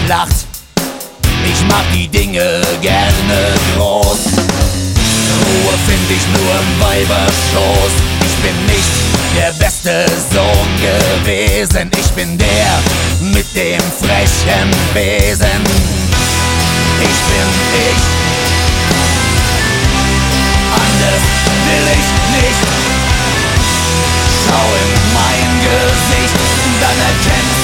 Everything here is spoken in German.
Schlacht. Ich mach die Dinge gerne groß. Ruhe find ich nur im Weiberschoß. Ich bin nicht der beste Sohn gewesen. Ich bin der mit dem frechen Besen. Ich bin ich. Anders will ich nicht. Schau in mein Gesicht, dann erkennst